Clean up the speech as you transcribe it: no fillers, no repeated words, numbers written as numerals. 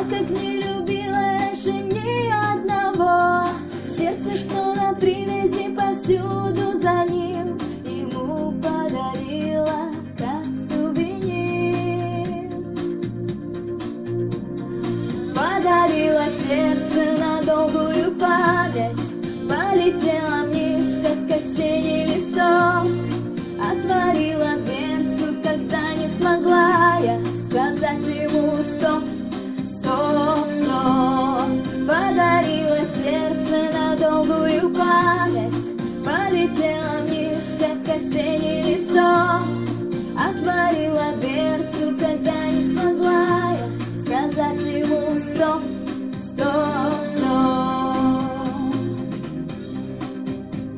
как не любила раньше ни одного. Сердце, что на привязи, повсюду за ним, ему подарила как сувенир. Подарила сердце